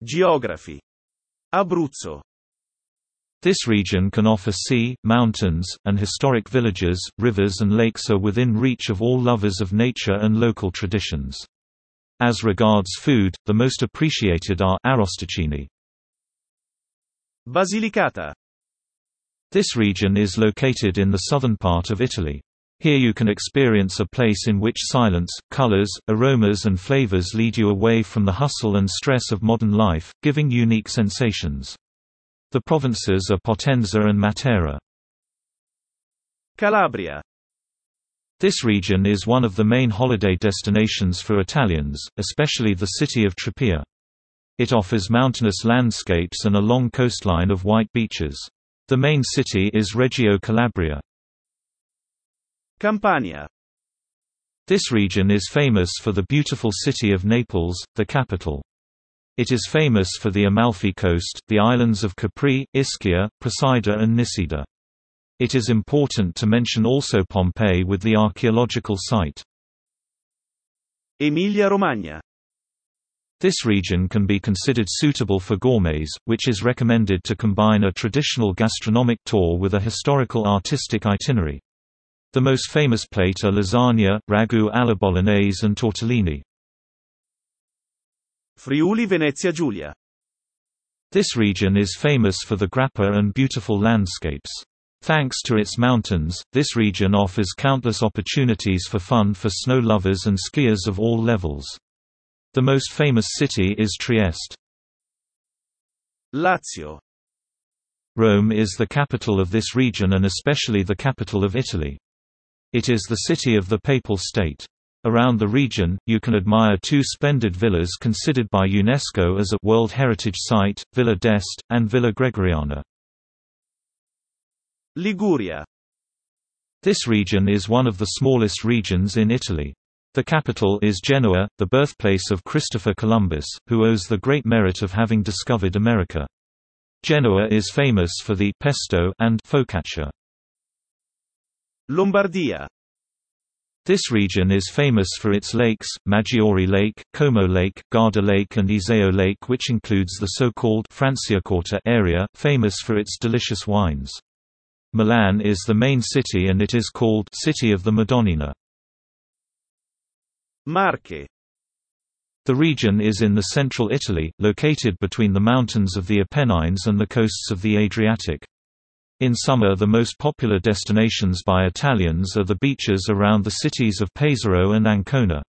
Geography. Abruzzo. This region can offer sea, mountains, and historic villages. Rivers and lakes are within reach of all lovers of nature and local traditions. As regards food, the most appreciated are arrosticini. Basilicata. This region is located in the southern part of Italy. Here you can experience a place in which silence, colors, aromas and flavors lead you away from the hustle and stress of modern life, giving unique sensations. The provinces are Potenza and Matera. Calabria. This region is one of the main holiday destinations for Italians, especially the city of Tropea. It offers mountainous landscapes and a long coastline of white beaches. The main city is Reggio Calabria. Campania. This region is famous for the beautiful city of Naples, the capital. It is famous for the Amalfi Coast, the islands of Capri, Ischia, Procida and Nisida. It is important to mention also Pompeii with the archaeological site. Emilia-Romagna. This region can be considered suitable for gourmets, which is recommended to combine a traditional gastronomic tour with a historical artistic itinerary. The most famous plate are lasagna, ragu alla bolognese and tortellini. Friuli-Venezia Giulia. This region is famous for the grappa and beautiful landscapes. Thanks to its mountains, this region offers countless opportunities for fun for snow lovers and skiers of all levels. The most famous city is Trieste. Lazio. Rome is the capital of this region and especially the capital of Italy. It is the city of the Papal State. Around the region, you can admire two splendid villas considered by UNESCO as a World Heritage Site, Villa d'Este, and Villa Gregoriana. Liguria. This region is one of the smallest regions in Italy. The capital is Genoa, the birthplace of Christopher Columbus, who owes the great merit of having discovered America. Genoa is famous for the pesto and focaccia. Lombardia. This region is famous for its lakes, Maggiore Lake, Como Lake, Garda Lake and Iseo Lake, which includes the so-called Franciacorta area, famous for its delicious wines. Milan is the main city and it is called City of the Madonnina. Marche. The region is in the central Italy, located between the mountains of the Apennines and the coasts of the Adriatic. In summer the most popular destinations by Italians are the beaches around the cities of Pesaro and Ancona.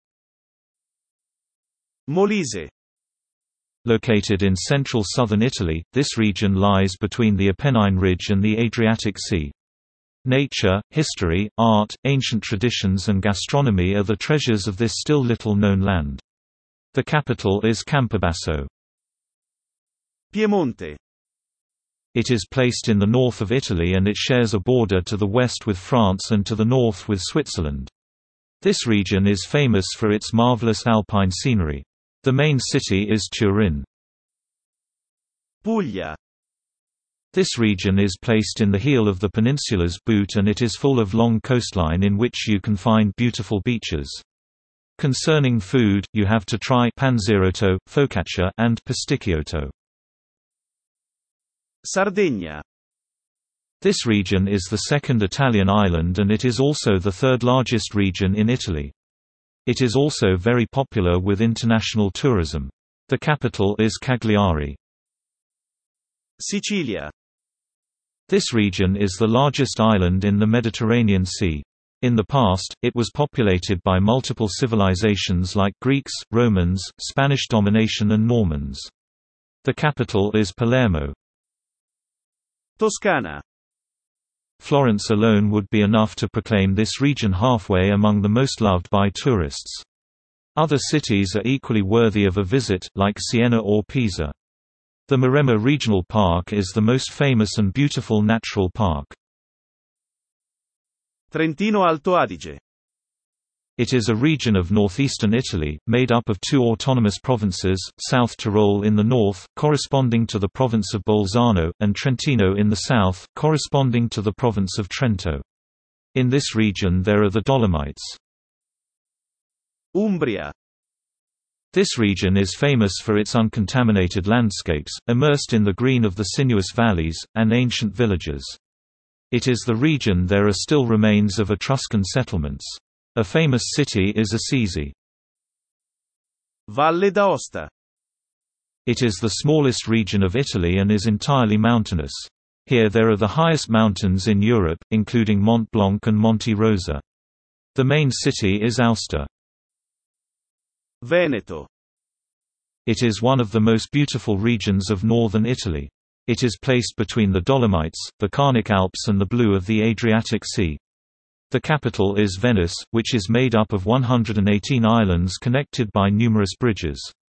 Molise. Located in central southern Italy, this region lies between the Apennine Ridge and the Adriatic Sea. Nature, history, art, ancient traditions and gastronomy are the treasures of this still little-known land. The capital is Campobasso. Piemonte. It is placed in the north of Italy and it shares a border to the west with France and to the north with Switzerland. This region is famous for its marvelous alpine scenery. The main city is Turin. Puglia. This region is placed in the heel of the peninsula's boot and it is full of long coastline in which you can find beautiful beaches. Concerning food, you have to try panzerotto, focaccia, and pasticciotto. Sardegna. This region is the second Italian island and it is also the third largest region in Italy. It is also very popular with international tourism. The capital is Cagliari. Sicilia. This region is the largest island in the Mediterranean Sea. In the past, it was populated by multiple civilizations like Greeks, Romans, Spanish domination and Normans. The capital is Palermo. Toscana. Florence alone would be enough to proclaim this region halfway among the most loved by tourists. Other cities are equally worthy of a visit, like Siena or Pisa. The Maremma Regional Park is the most famous and beautiful natural park. Trentino Alto Adige. It is a region of northeastern Italy, made up of two autonomous provinces, South Tyrol in the north, corresponding to the province of Bolzano, and Trentino in the south, corresponding to the province of Trento. In this region there are the Dolomites. Umbria. This region is famous for its uncontaminated landscapes, immersed in the green of the sinuous valleys, and ancient villages. It is the region there are still remains of Etruscan settlements. A famous city is Assisi. Valle d'Aosta. It is the smallest region of Italy and is entirely mountainous. Here there are the highest mountains in Europe, including Mont Blanc and Monte Rosa. The main city is Aosta. Veneto. It is one of the most beautiful regions of northern Italy. It is placed between the Dolomites, the Carnic Alps and the blue of the Adriatic Sea. The capital is Venice, which is made up of 118 islands connected by numerous bridges.